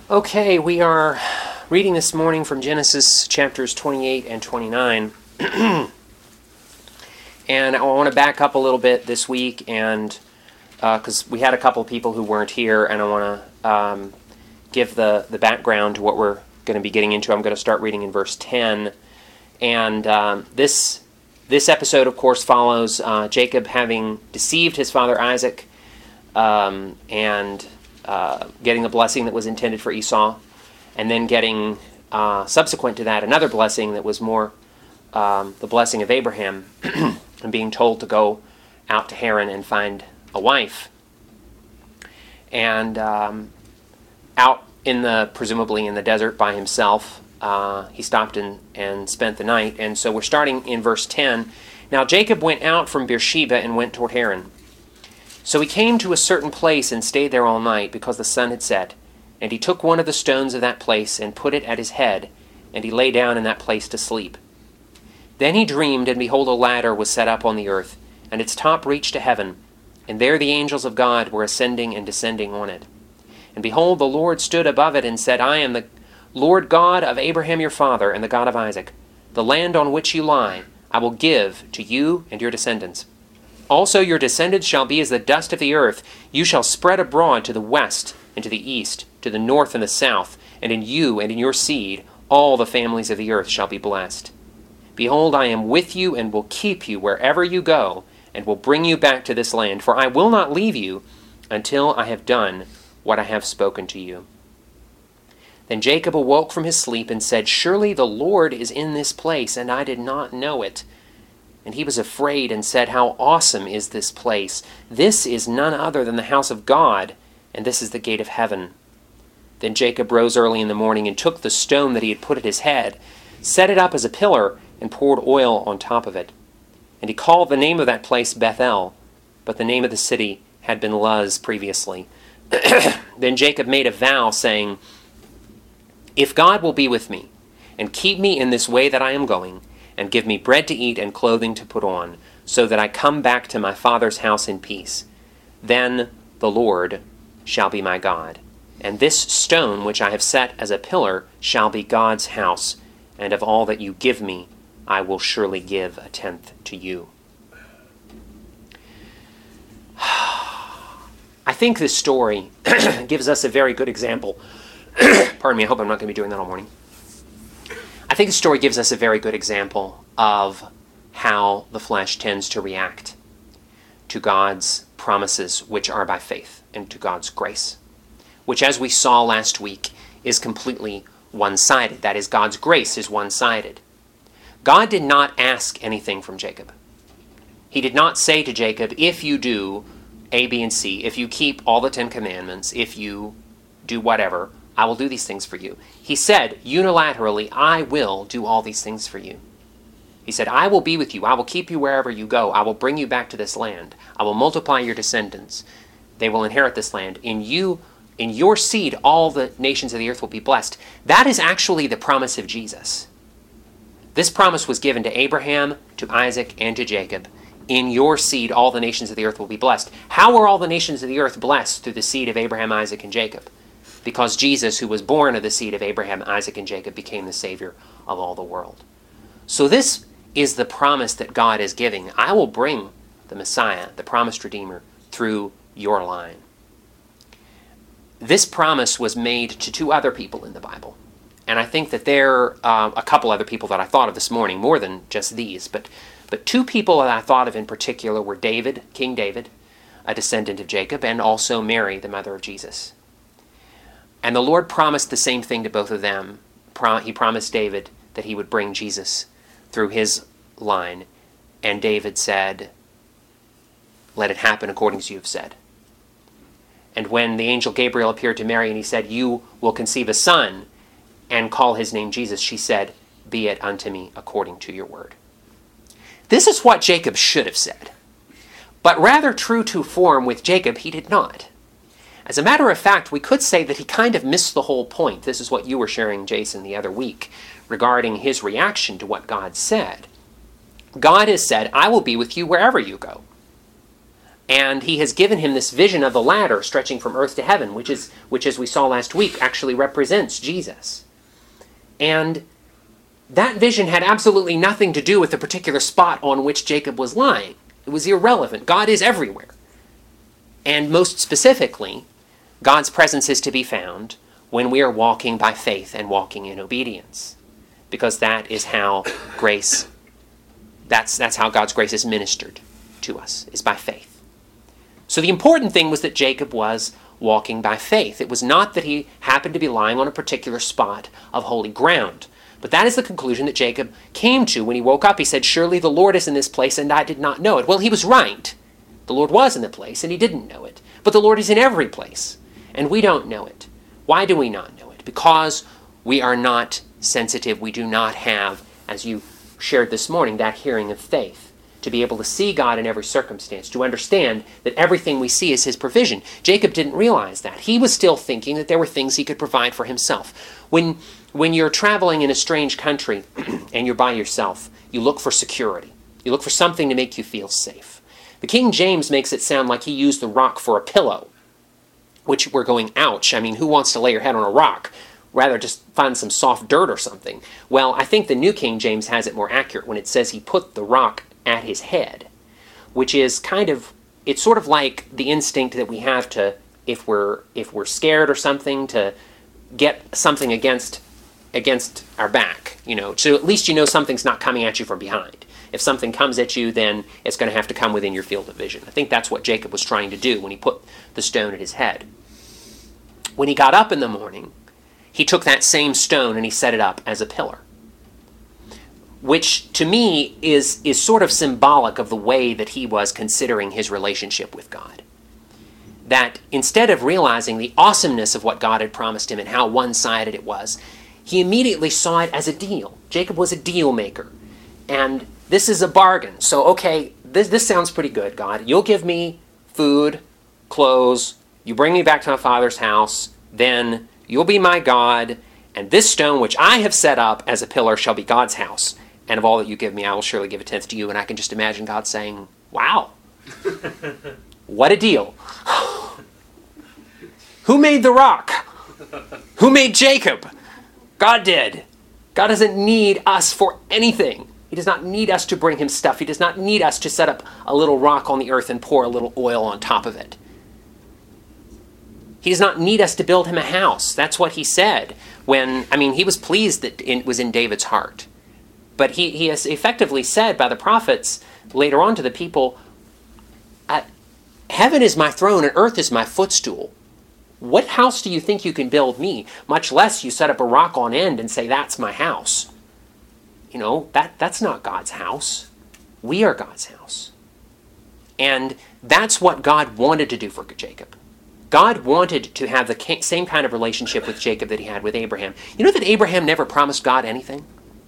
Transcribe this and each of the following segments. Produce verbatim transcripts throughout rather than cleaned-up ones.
Okay, we are reading this morning from Genesis chapters twenty-eight and twenty-nine. And I want to back up a little bit this week, and because uh, we had a couple people who weren't here, and I want to um, give the, the background to what we're going to be getting into. I'm going to start reading in verse ten. And um, this this episode, of course, follows uh, Jacob having deceived his father Isaac um, and uh, getting the blessing that was intended for Esau, and then getting, uh, subsequent to that, another blessing that was more um, the blessing of Abraham, and being told to go out to Haran and find a wife. And um, out in the, presumably in the desert by himself, uh, he stopped and, and spent the night. And so we're starting in verse ten. Now Jacob went out from Beersheba and went toward Haran. So he came to a certain place and stayed there all night, because the sun had set. And he took one of the stones of that place and put it at his head, and he lay down in that place to sleep. Then he dreamed, and behold, a ladder was set up on the earth, and its top reached to heaven, and there the angels of God were ascending and descending on it. And behold, the Lord stood above it and said, I am the Lord God of Abraham your father, and the God of Isaac. The land on which you lie I will give to you and your descendants. Also your descendants shall be as the dust of the earth. You shall spread abroad to the west and to the east, to the north and the south, and in you and in your seed all the families of the earth shall be blessed. Behold, I am with you and will keep you wherever you go, and will bring you back to this land, for I will not leave you until I have done what I have spoken to you. Then Jacob awoke from his sleep and said, Surely the Lord is in this place, and I did not know it. And he was afraid and said, How awesome is this place! This is none other than the house of God, and this is the gate of heaven. Then Jacob rose early in the morning and took the stone that he had put at his head, set it up as a pillar, and poured oil on top of it. And he called the name of that place Bethel, but the name of the city had been Luz previously. Then Jacob made a vow, saying, If God will be with me, and keep me in this way that I am going, and give me bread to eat and clothing to put on, so that I come back to my father's house in peace, then the Lord shall be my God. And this stone which I have set as a pillar shall be God's house, and of all that you give me, I will surely give a tenth to you. I think this story gives us a very good example. Pardon me, I hope I'm not going to be doing that all morning. I think the story gives us a very good example of how the flesh tends to react to God's promises, which are by faith, and to God's grace, which, as we saw last week, is completely one-sided. That is, God's grace is one-sided. God did not ask anything from Jacob. He did not say to Jacob, if you do A, B, and C, if you keep all the Ten Commandments, if you do whatever, I will do these things for you. He said unilaterally, I will do all these things for you. He said, I will be with you. I will keep you wherever you go. I will bring you back to this land. I will multiply your descendants. They will inherit this land. In you, in your seed, all the nations of the earth will be blessed. That is actually the promise of Jesus. This promise was given to Abraham, to Isaac, and to Jacob. In your seed, all the nations of the earth will be blessed. How were all the nations of the earth blessed? Through the seed of Abraham, Isaac, and Jacob. Because Jesus, who was born of the seed of Abraham, Isaac, and Jacob, became the Savior of all the world. So this is the promise that God is giving. I will bring the Messiah, the promised Redeemer, through your line. This promise was made to two other people in the Bible. And I think that there are uh, a couple other people that I thought of this morning, more than just these. But, but two people that I thought of in particular were David, King David, a descendant of Jacob, and also Mary, the mother of Jesus. And the Lord promised the same thing to both of them. He promised David that he would bring Jesus through his line. And David said, let it happen according as you have said. And when the angel Gabriel appeared to Mary and he said, you will conceive a son and call his name Jesus, she said, be it unto me according to your word. This is what Jacob should have said. But rather true to form with Jacob, he did not. As a matter of fact, we could say that he kind of missed the whole point. This is what you were sharing, Jason, the other week, regarding his reaction to what God said. God has said, I will be with you wherever you go. And he has given him this vision of the ladder stretching from earth to heaven, which is, which as we saw last week, actually represents Jesus. And that vision had absolutely nothing to do with the particular spot on which Jacob was lying. It was irrelevant. God is everywhere. And most specifically, God's presence is to be found when we are walking by faith and walking in obedience. Because that is how grace, that's, that's how God's grace is ministered to us, is by faith. So the important thing was that Jacob was walking by faith. It was not that he happened to be lying on a particular spot of holy ground. But that is the conclusion that Jacob came to when he woke up. He said, surely the Lord is in this place and I did not know it. Well, he was right. The Lord was in the place and he didn't know it. But the Lord is in every place and we don't know it. Why do we not know it? Because we are not sensitive. We do not have, as you shared this morning, that hearing of faith. To be able to see God in every circumstance, to understand that everything we see is his provision. Jacob didn't realize that. He was still thinking that there were things he could provide for himself. When, when you're traveling in a strange country and you're by yourself, you look for security. You look for something to make you feel safe. The King James makes it sound like he used the rock for a pillow, which we're going, ouch. I mean, who wants to lay your head on a rock? Rather just find some soft dirt or something. Well, I think the New King James has it more accurate when it says he put the rock at his head, which is kind of, it's sort of like the instinct that we have to, if we're if we're scared or something, to get something against against our back, you know, so at least you know something's not coming at you from behind. If something comes at you, then it's going to have to come within your field of vision. I think that's what Jacob was trying to do when he put the stone at his head. When he got up in the morning, he took that same stone and he set it up as a pillar, which to me is, is sort of symbolic of the way that he was considering his relationship with God. That instead of realizing the awesomeness of what God had promised him and how one-sided it was, he immediately saw it as a deal. Jacob was a deal maker. And this is a bargain. So, okay, this, this sounds pretty good, God. You'll give me food, clothes, you bring me back to my father's house, then you'll be my God, and this stone which I have set up as a pillar shall be God's house. And of all that you give me, I will surely give a tenth to you. And I can just imagine God saying, wow, what a deal. Who made the rock? Who made Jacob? God did. God doesn't need us for anything. He does not need us to bring him stuff. He does not need us to set up a little rock on the earth and pour a little oil on top of it. He does not need us to build him a house. That's what he said when, I mean, he was pleased that it was in David's heart. But he, he has effectively said by the prophets later on to the people, heaven is my throne and earth is my footstool. What house do you think you can build me? Much less you set up a rock on end and say, that's my house. You know, that, that's not God's house. We are God's house. And that's what God wanted to do for Jacob. God wanted to have the same kind of relationship with Jacob that he had with Abraham. You know that Abraham never promised God anything?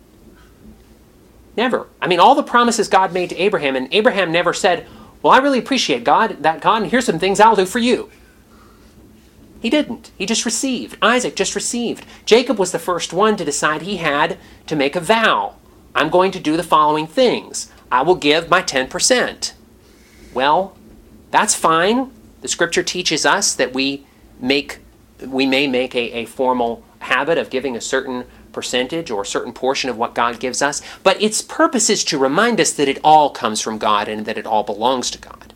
Never. I mean, all the promises God made to Abraham, and Abraham never said, well, I really appreciate God, that God, and here's some things I'll do for you. He didn't. He just received. Isaac just received. Jacob was the first one to decide he had to make a vow. I'm going to do the following things. I will give my ten percent. Well, that's fine. The scripture teaches us that we make, we may make a, a formal habit of giving a certain percentage or a certain portion of what God gives us, but its purpose is to remind us that it all comes from God and that it all belongs to God.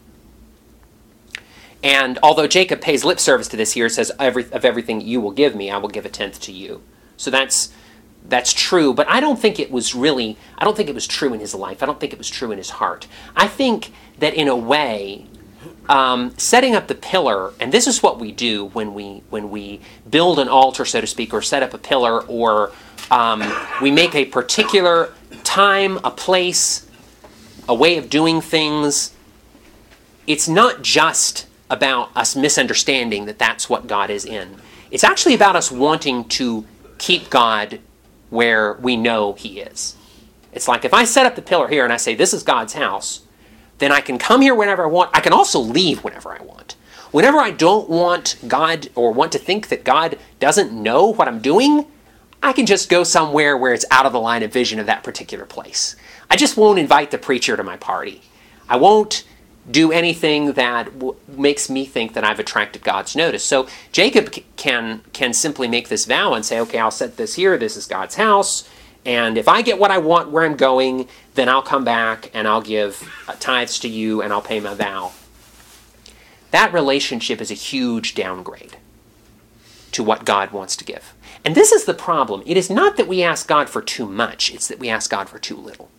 And although Jacob pays lip service to this here, it says, Every, of everything you will give me, I will give a tenth to you. So that's that's true, but I don't think it was really, I don't think it was true in his life. I don't think it was true in his heart. I think that in a way, um, setting up the pillar, and this is what we do when we when we build an altar, so to speak, or set up a pillar, or um, we make a particular time, a place, a way of doing things. It's not just about us misunderstanding that that's what God is in. It's actually about us wanting to keep God where we know he is. It's like if I set up the pillar here and I say, this is God's house, then I can come here whenever I want. I can also leave whenever I want. Whenever I don't want God or want to think that God doesn't know what I'm doing, I can just go somewhere where it's out of the line of vision of that particular place. I just won't invite the preacher to my party. I won't do anything that w- makes me think that I've attracted God's notice. So Jacob c- can can simply make this vow and say, okay, I'll set this here. This is God's house. And if I get what I want where I'm going, then I'll come back and I'll give uh, tithes to you and I'll pay my vow. That relationship is a huge downgrade to what God wants to give. And this is the problem. It is not that we ask God for too much. It's that we ask God for too little.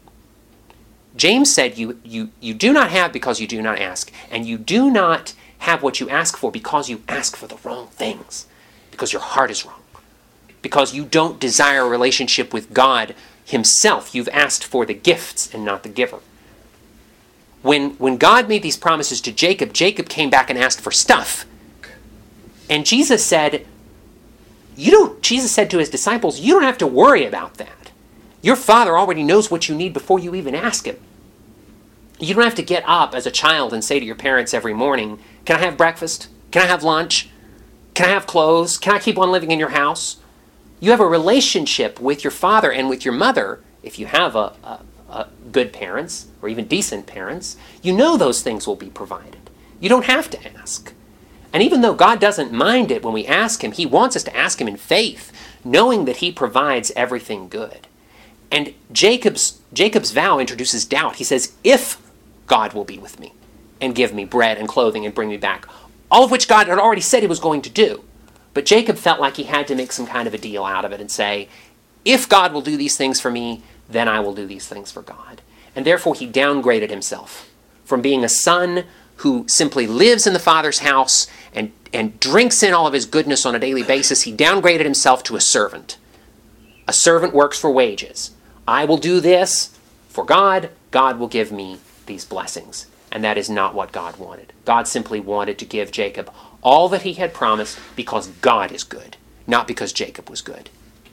James said, you, you, you do not have because you do not ask. And you do not have what you ask for because you ask for the wrong things. Because your heart is wrong. Because you don't desire a relationship with God himself. You've asked for the gifts and not the giver. When, when God made these promises to Jacob, Jacob came back and asked for stuff. And Jesus said, you don't, Jesus said to his disciples, you don't have to worry about that. Your Father already knows what you need before you even ask him. You don't have to get up as a child and say to your parents every morning, can I have breakfast? Can I have lunch? Can I have clothes? Can I keep on living in your house? You have a relationship with your father and with your mother, if you have a, a, a good parents or even decent parents. You know those things will be provided. You don't have to ask. And even though God doesn't mind it when we ask him, he wants us to ask him in faith, knowing that he provides everything good. And Jacob's Jacob's vow introduces doubt. He says, if God will be with me and give me bread and clothing and bring me back, all of which God had already said he was going to do. But Jacob felt like he had to make some kind of a deal out of it and say, if God will do these things for me, then I will do these things for God. And therefore he downgraded himself from being a son who simply lives in the Father's house and, and drinks in all of his goodness on a daily basis. He downgraded himself to a servant. A servant works for wages. I will do this for God. God will give me these blessings. And that is not what God wanted. God simply wanted to give Jacob all that he had promised because God is good, not because Jacob was good.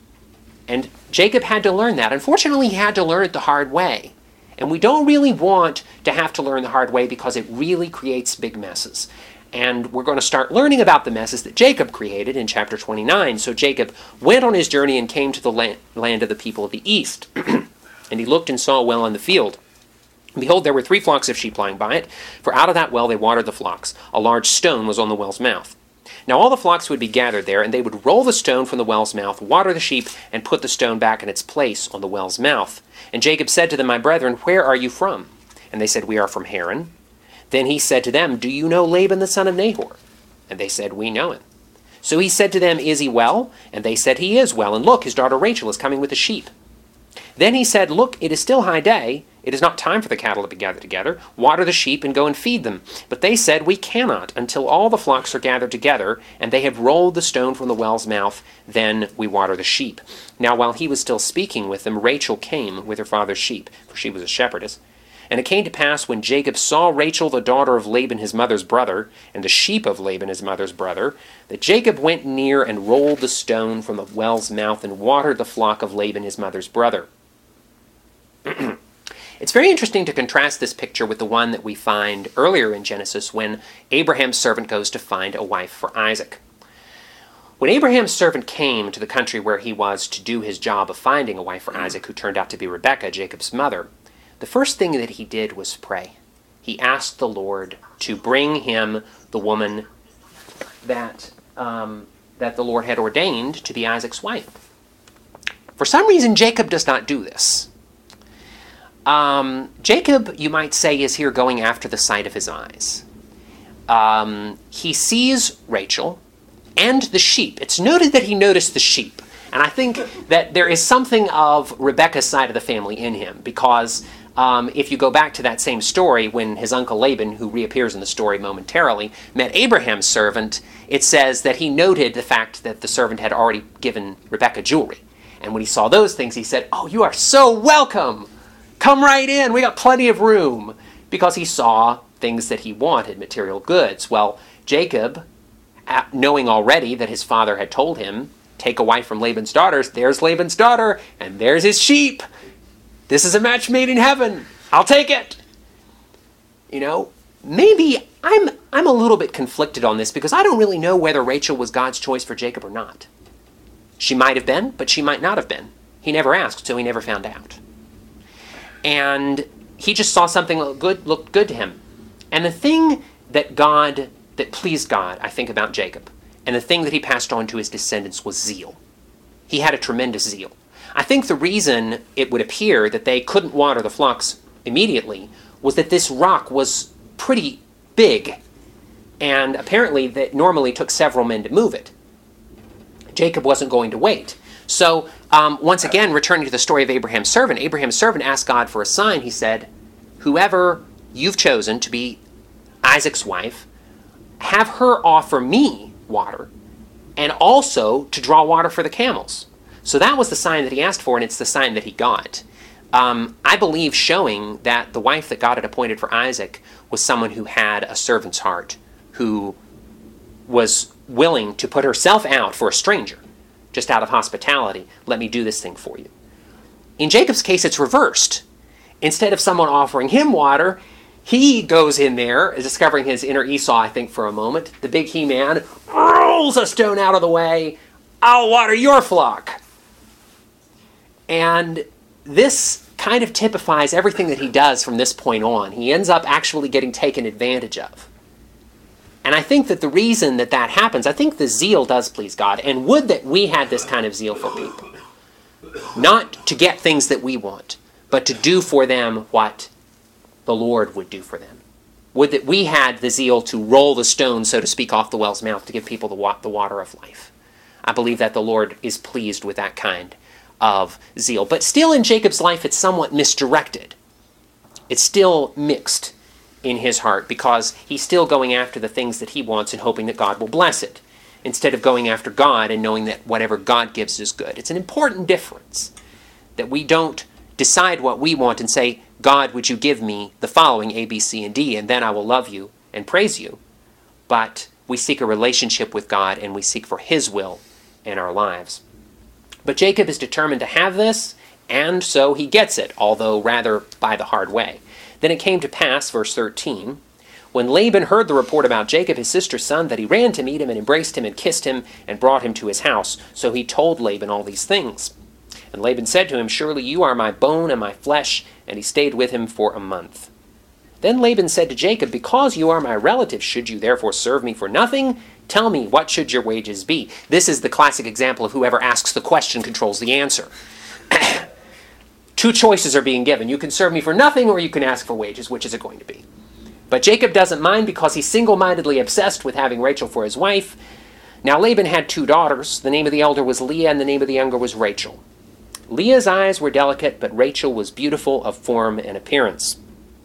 And Jacob had to learn that. Unfortunately, he had to learn it the hard way. And we don't really want to have to learn the hard way because it really creates big messes. And we're going to start learning about the messes that Jacob created in chapter twenty-nine. So Jacob went on his journey and came to the land, land of the people of the east. And he looked and saw a well in the field. And behold, there were three flocks of sheep lying by it, for out of that well they watered the flocks. A large stone was on the well's mouth. Now all the flocks would be gathered there, and they would roll the stone from the well's mouth, water the sheep, and put the stone back in its place on the well's mouth. And Jacob said to them, my brethren, where are you from? And they said, we are from Haran. Then he said to them, do you know Laban the son of Nahor? And they said, we know him. So he said to them, is he well? And they said, he is well. And look, his daughter Rachel is coming with the sheep. Then he said, look, it is still high day. It is not time for the cattle to be gathered together. Water the sheep and go and feed them. But they said, we cannot until all the flocks are gathered together, and they have rolled the stone from the well's mouth. Then we water the sheep. Now while he was still speaking with them, Rachel came with her father's sheep, for she was a shepherdess. And it came to pass, when Jacob saw Rachel the daughter of Laban his mother's brother, and the sheep of Laban his mother's brother, that Jacob went near and rolled the stone from the well's mouth and watered the flock of Laban his mother's brother. It's very interesting to contrast this picture with the one that we find earlier in Genesis when Abraham's servant goes to find a wife for Isaac. When Abraham's servant came to the country where he was to do his job of finding a wife for Isaac, who turned out to be Rebekah, Jacob's mother, the first thing that he did was pray. He asked the Lord to bring him the woman that, um, that the Lord had ordained to be Isaac's wife. For some reason, Jacob does not do this. Um, Jacob, you might say, is here going after the sight of his eyes. Um, he sees Rachel and the sheep. It's noted that he noticed the sheep. And I think that there is something of Rebekah's side of the family in him, because um, if you go back to that same story, when his uncle Laban, who reappears in the story momentarily, met Abraham's servant, it says that he noted the fact that the servant had already given Rebekah jewelry. And when he saw those things, he said, oh, you are so welcome! Come right in, we got plenty of room, because he saw things that he wanted, material goods. Well, Jacob, knowing already that his father had told him, take a wife from Laban's daughters, there's Laban's daughter, and there's his sheep. This is a match made in heaven. I'll take it. You know, maybe I'm, I'm a little bit conflicted on this, because I don't really know whether Rachel was God's choice for Jacob or not. She might have been, but she might not have been. He never asked, so he never found out. And he just saw something look good, looked good to him. And the thing that God, that pleased God, I think, about Jacob, and the thing that he passed on to his descendants was zeal. He had a tremendous zeal. I think the reason it would appear that they couldn't water the flocks immediately was that this rock was pretty big, and apparently that normally took several men to move it. Jacob wasn't going to wait. So, um, once again, returning to the story of Abraham's servant, Abraham's servant asked God for a sign. He said, whoever you've chosen to be Isaac's wife, have her offer me water, and also to draw water for the camels. So that was the sign that he asked for, and it's the sign that he got. Um, I believe showing that the wife that God had appointed for Isaac was someone who had a servant's heart, who was willing to put herself out for a stranger, just out of hospitality. Let me do this thing for you. In Jacob's case, it's reversed. Instead of someone offering him water, he goes in there, discovering his inner Esau, I think, for a moment. The big He-Man rolls a stone out of the way. I'll water your flock. And this kind of typifies everything that he does from this point on. He ends up actually getting taken advantage of. And I think that the reason that that happens, I think the zeal does please God. And would that we had this kind of zeal for people. Not to get things that we want, but to do for them what the Lord would do for them. Would that we had the zeal to roll the stone, so to speak, off the well's mouth to give people the, wa- the water of life. I believe that the Lord is pleased with that kind of zeal. But still in Jacob's life, it's somewhat misdirected. It's still mixed in his heart because he's still going after the things that he wants and hoping that God will bless it, instead of going after God and knowing that whatever God gives is good. It's an important difference that we don't decide what we want and say, God, would you give me the following A, B, C, and D, and then I will love you and praise you. But we seek a relationship with God and we seek for his will in our lives. But Jacob is determined to have this, and so he gets it, although rather by the hard way. Then it came to pass, verse thirteen, when Laban heard the report about Jacob, his sister's son, that he ran to meet him and embraced him and kissed him and brought him to his house. So he told Laban all these things. And Laban said to him, surely you are my bone and my flesh. And he stayed with him for a month. Then Laban said to Jacob, because you are my relative, should you therefore serve me for nothing? Tell me, what should your wages be? This is the classic example of whoever asks the question controls the answer. Two choices are being given. You can serve me for nothing or you can ask for wages. Which is it going to be? But Jacob doesn't mind because he's single-mindedly obsessed with having Rachel for his wife. Now Laban had two daughters. The name of the elder was Leah and the name of the younger was Rachel. Leah's eyes were delicate, but Rachel was beautiful of form and appearance.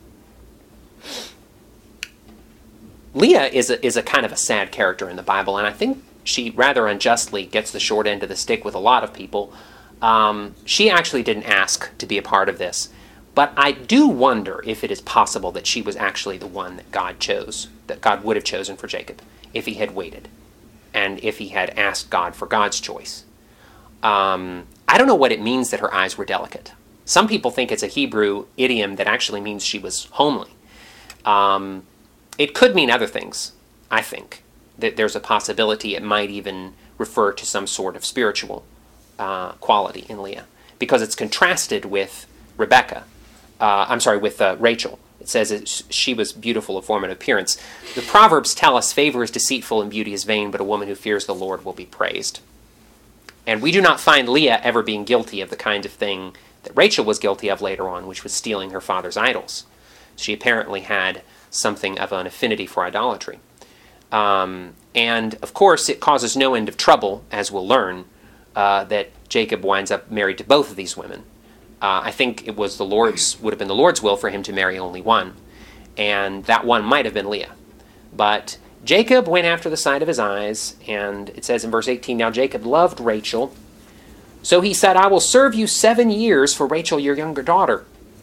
Leah is a, is a kind of a sad character in the Bible, and I think she rather unjustly gets the short end of the stick with a lot of people. Um, she actually didn't ask to be a part of this, but I do wonder if it is possible that she was actually the one that God chose, that God would have chosen for Jacob, if he had waited, and if he had asked God for God's choice. Um, I don't know what it means that her eyes were delicate. Some people think it's a Hebrew idiom that actually means she was homely. Um, it could mean other things, I think. That there's a possibility it might even refer to some sort of spiritual uh, quality in Leah, because it's contrasted with Rebecca. Uh, I'm sorry, with uh, Rachel. It says it, she was beautiful of form and appearance. The Proverbs tell us favor is deceitful and beauty is vain, but a woman who fears the Lord will be praised. And we do not find Leah ever being guilty of the kind of thing that Rachel was guilty of later on, which was stealing her father's idols. She apparently had something of an affinity for idolatry. Um, and, of course, it causes no end of trouble, as we'll learn, uh, that Jacob winds up married to both of these women. Uh, I think it was the Lord's, would have been the Lord's will for him to marry only one, and that one might have been Leah. But Jacob went after the sight of his eyes, and it says in verse eighteen, now Jacob loved Rachel, so he said, I will serve you seven years for Rachel, your younger daughter.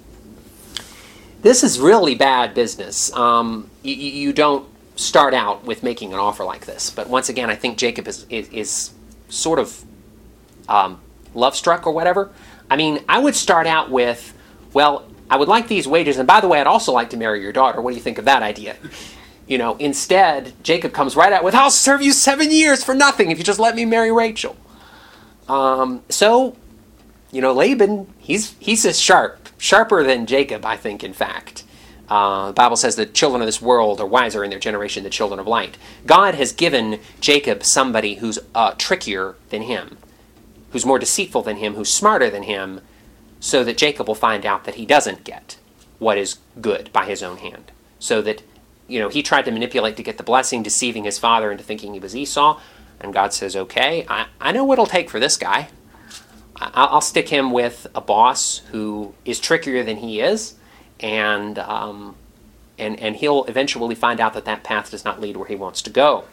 This is really bad business. Um, you, you don't start out with making an offer like this, but once again, I think Jacob is, is, is sort of um, love-struck or whatever. I mean, I would start out with, well, I would like these wages, and by the way, I'd also like to marry your daughter. What do you think of that idea? You know, instead, Jacob comes right out with, I'll serve you seven years for nothing if you just let me marry Rachel. Um, so, you know, Laban, he's he's as sharp, sharper than Jacob, I think, in fact. Uh, the Bible says the children of this world are wiser in their generation than the children of light. God has given Jacob somebody who's uh, trickier than him, who's more deceitful than him, who's smarter than him, so that Jacob will find out that he doesn't get what is good by his own hand. So that, you know, he tried to manipulate to get the blessing, deceiving his father into thinking he was Esau, and God says, okay, I, I know what it'll take for this guy. I, I'll stick him with a boss who is trickier than he is, and um, and and he'll eventually find out that that path does not lead where he wants to go.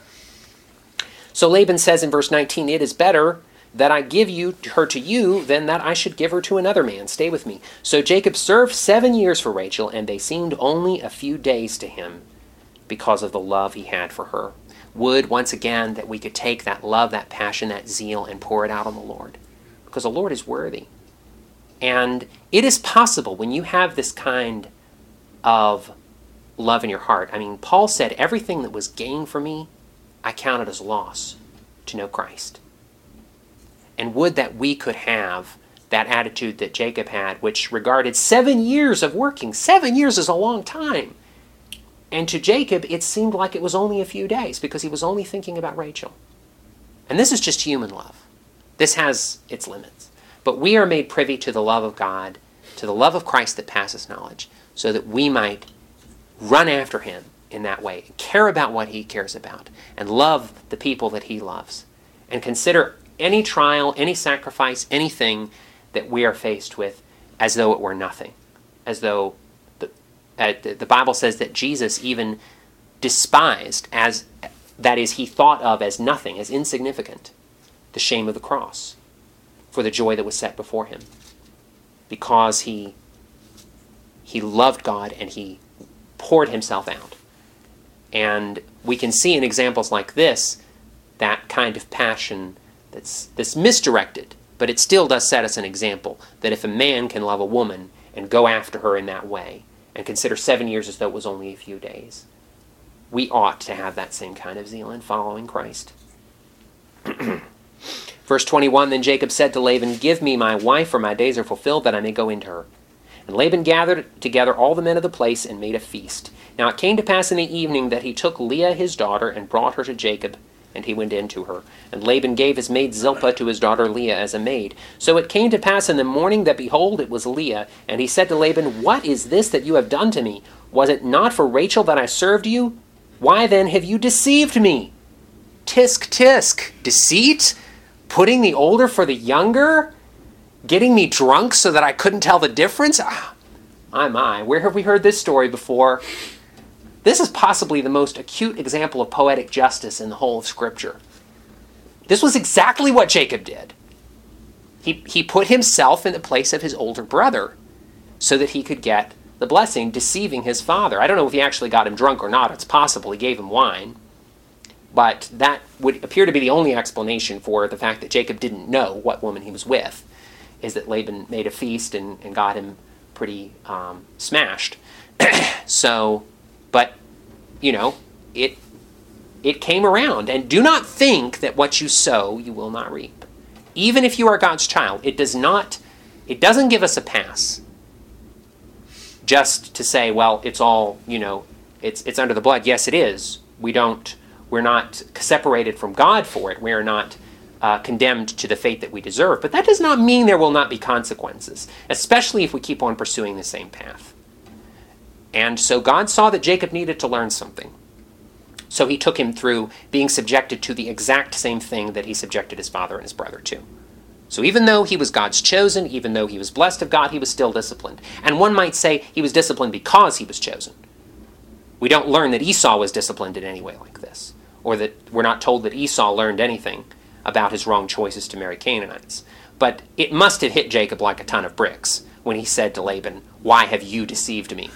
So Laban says in verse nineteen, it is better that I give you her to you than that I should give her to another man. Stay with me. So Jacob served seven years for Rachel, and they seemed only a few days to him because of the love he had for her. Would, once again, that we could take that love, that passion, that zeal, and pour it out on the Lord, because the Lord is worthy. And it is possible when you have this kind of love in your heart. I mean, Paul said, everything that was gain for me, I counted as loss to know Christ. And would that we could have that attitude that Jacob had, which regarded seven years of working. Seven years is a long time. And to Jacob, it seemed like it was only a few days because he was only thinking about Rachel. And this is just human love. This has its limits. But we are made privy to the love of God, to the love of Christ that passes knowledge, so that we might run after him in that way, care about what he cares about, and love the people that he loves, and consider any trial, any sacrifice, anything that we are faced with as though it were nothing, as though the, uh, the Bible says that Jesus even despised, as that is, he thought of as nothing, as insignificant, the shame of the cross, for the joy that was set before him, because he he loved God and he poured himself out. And we can see in examples like this that kind of passion that's that's misdirected, but it still does set us an example that if a man can love a woman and go after her in that way and consider seven years as though it was only a few days, we ought to have that same kind of zeal in following Christ. Verse twenty-one, then Jacob said to Laban, give me my wife, for my days are fulfilled, that I may go into her. And Laban gathered together all the men of the place and made a feast. Now it came to pass in the evening that he took Leah his daughter and brought her to Jacob, and he went in to her. And Laban gave his maid Zilpah to his daughter Leah as a maid. So it came to pass in the morning that, behold, it was Leah. And he said to Laban, what is this that you have done to me? Was it not for Rachel that I served you? Why then have you deceived me? Tisk, tisk. Deceit? Putting the older for the younger? Getting me drunk so that I couldn't tell the difference? Ah, my, my. Where have we heard this story before? This is possibly the most acute example of poetic justice in the whole of Scripture. This was exactly what Jacob did. He, he put himself in the place of his older brother so that he could get the blessing, deceiving his father. I don't know if he actually got him drunk or not. It's possible he gave him wine. But that would appear to be the only explanation for the fact that Jacob didn't know what woman he was with, is that Laban made a feast and, and got him pretty um, smashed. So, but, you know, it it came around. And do not think that what you sow, you will not reap. Even if you are God's child, it does not, it doesn't give us a pass just to say, well, it's all, you know, it's it's under the blood. Yes, it is. We don't, we're not separated from God for it. We are not uh, condemned to the fate that we deserve. But that does not mean there will not be consequences, especially if we keep on pursuing the same path. And so God saw that Jacob needed to learn something. So he took him through being subjected to the exact same thing that he subjected his father and his brother to. So even though he was God's chosen, even though he was blessed of God, he was still disciplined. And one might say he was disciplined because he was chosen. We don't learn that Esau was disciplined in any way like this, or that we're not told that Esau learned anything about his wrong choices to marry Canaanites. But it must have hit Jacob like a ton of bricks when he said to Laban, why have you deceived me?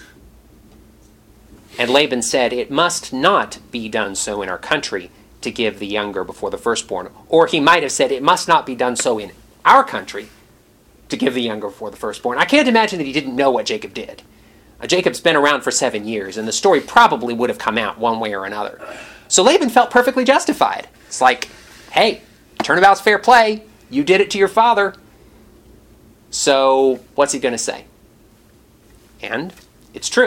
And Laban said, it must not be done so in our country to give the younger before the firstborn. Or he might have said, it must not be done so in our country to give the younger before the firstborn. I can't imagine that he didn't know what Jacob did. Uh, Jacob's been around for seven years, and the story probably would have come out one way or another. So Laban felt perfectly justified. It's like, hey, turnabout's fair play. You did it to your father. So what's he going to say? And it's true.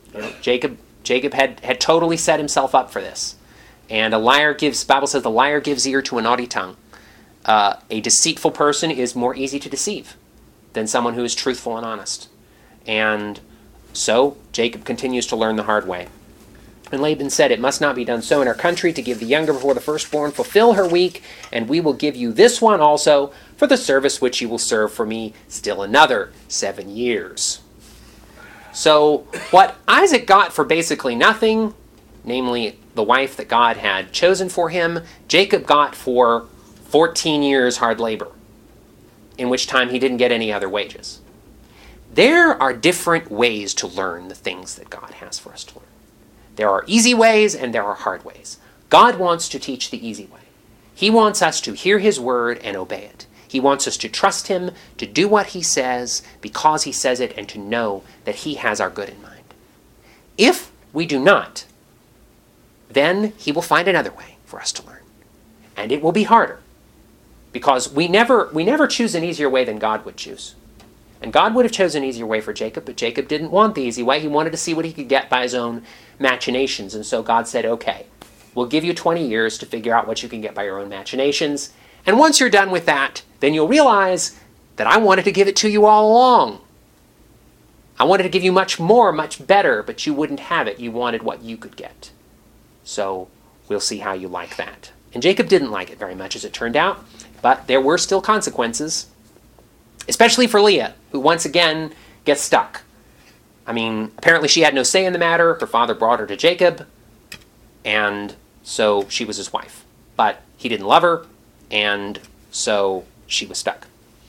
You know, Jacob Jacob had, had totally set himself up for this. And a liar gives, the Bible says, the liar gives ear to a naughty tongue. Uh, a deceitful person is more easy to deceive than someone who is truthful and honest. And so Jacob continues to learn the hard way. And Laban said, "It must not be done so in our country to give the younger before the firstborn. Fulfill her week, and we will give you this one also for the service which you will serve for me still another seven years." So what Isaac got for basically nothing, namely the wife that God had chosen for him, Jacob got for fourteen years hard labor, in which time he didn't get any other wages. There are different ways to learn the things that God has for us to learn. There are easy ways and there are hard ways. God wants to teach the easy way. He wants us to hear his word and obey it. He wants us to trust him, to do what he says because he says it, and to know that he has our good in mind. If we do not, then he will find another way for us to learn. And it will be harder, because we never, we never choose an easier way than God would choose. And God would have chosen an easier way for Jacob, but Jacob didn't want the easy way. He wanted to see what he could get by his own machinations. And so God said, okay, we'll give you twenty years to figure out what you can get by your own machinations. And once you're done with that, then you'll realize that I wanted to give it to you all along. I wanted to give you much more, much better, but you wouldn't have it. You wanted what you could get. So we'll see how you like that. And Jacob didn't like it very much, as it turned out, but there were still consequences, especially for Leah, who once again gets stuck. I mean, apparently she had no say in the matter. Her father brought her to Jacob, and so she was his wife. But he didn't love her, and so she was stuck.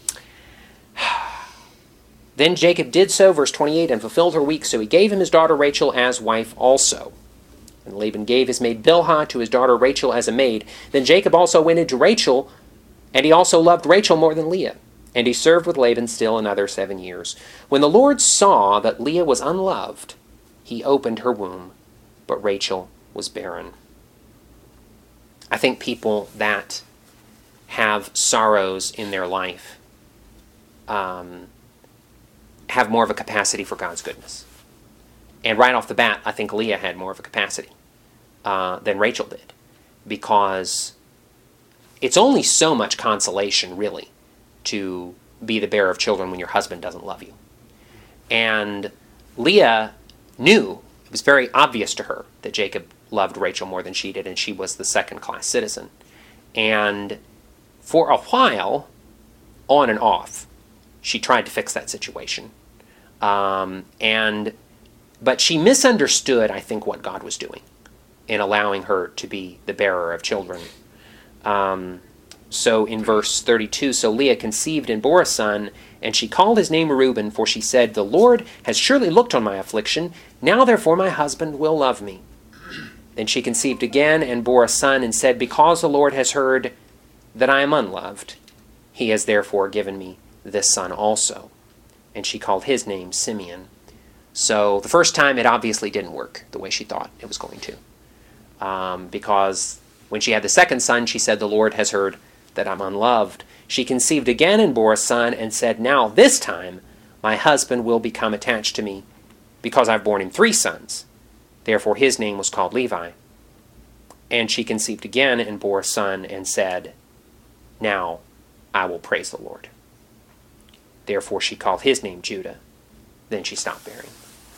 Then Jacob did so, verse twenty-eight, and fulfilled her week, so he gave him his daughter Rachel as wife also. And Laban gave his maid Bilhah to his daughter Rachel as a maid. Then Jacob also went into Rachel, and he also loved Rachel more than Leah. And he served with Laban still another seven years. When the Lord saw that Leah was unloved, he opened her womb, but Rachel was barren. I think people that have sorrows in their life um, have more of a capacity for God's goodness. And right off the bat, I think Leah had more of a capacity uh, than Rachel did, because it's only so much consolation, really, to be the bearer of children when your husband doesn't love you. And Leah knew, it was very obvious to her, that Jacob loved Rachel more than she did, and she was the second-class citizen. And for a while, on and off, she tried to fix that situation. Um, and but she misunderstood, I think, what God was doing in allowing her to be the bearer of children. Um, so in verse thirty-two, so Leah conceived and bore a son, and she called his name Reuben, for she said, "The Lord has surely looked on my affliction. Now therefore my husband will love me." Then she conceived again and bore a son, and said, "Because the Lord has heard that I am unloved, he has therefore given me this son also." And she called his name Simeon. So the first time it obviously didn't work the way she thought it was going to. Um, because when she had the second son, she said, "The Lord has heard that I'm unloved." She conceived again and bore a son, and said, "Now this time my husband will become attached to me, because I've borne him three sons." Therefore his name was called Levi. And she conceived again and bore a son, and said, "Now I will praise the Lord." Therefore she called his name Judah. Then she stopped bearing.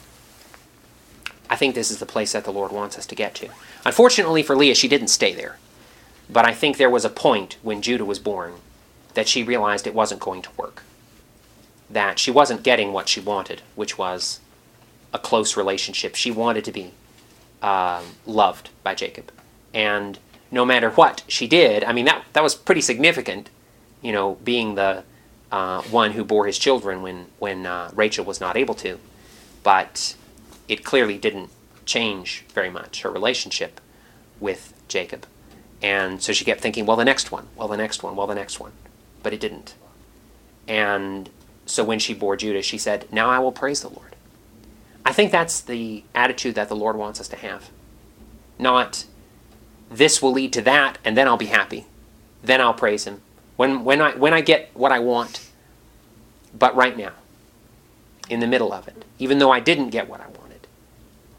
I think this is the place that the Lord wants us to get to. Unfortunately for Leah, she didn't stay there. But I think there was a point when Judah was born that she realized it wasn't going to work. That she wasn't getting what she wanted, which was a close relationship. She wanted to be uh, loved by Jacob. And no matter what she did, I mean, that, that was pretty significant, you know, being the uh, one who bore his children when, when uh, Rachel was not able to. But it clearly didn't change very much, her relationship with Jacob. And so she kept thinking, well, the next one, well, the next one, well, the next one. But it didn't. And so when she bore Judah, she said, "Now I will praise the Lord." I think that's the attitude that the Lord wants us to have. Not, this will lead to that, and then I'll be happy. Then I'll praise him. When, when, I, when I get what I want. But right now, in the middle of it, even though I didn't get what I wanted,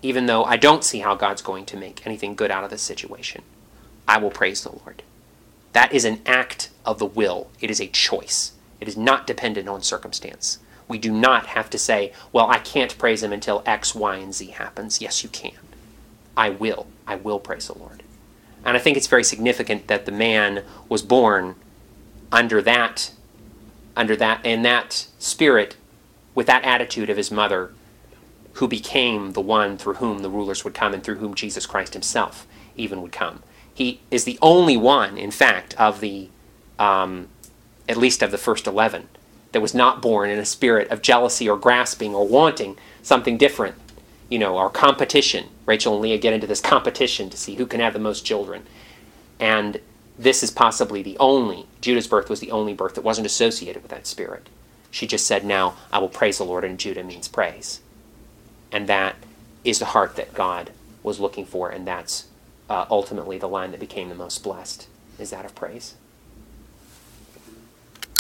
even though I don't see how God's going to make anything good out of this situation, I will praise the Lord. That is an act of the will. It is a choice. It is not dependent on circumstance. We do not have to say, well, I can't praise him until X, Y, and Z happens. Yes, you can. I will. I will praise the Lord. And I think it's very significant that the man was born under that, under that, in that spirit, with that attitude of his mother, who became the one through whom the rulers would come and through whom Jesus Christ himself even would come. He is the only one, in fact, of the, um, at least of the first eleven, that was not born in a spirit of jealousy or grasping or wanting something different, you know, or competition. Rachel and Leah get into this competition to see who can have the most children. And this is possibly the only, Judah's birth was the only birth that wasn't associated with that spirit. She just said, now I will praise the Lord, and Judah means praise. And that is the heart that God was looking for, and that's uh, ultimately the line that became the most blessed, is that of praise.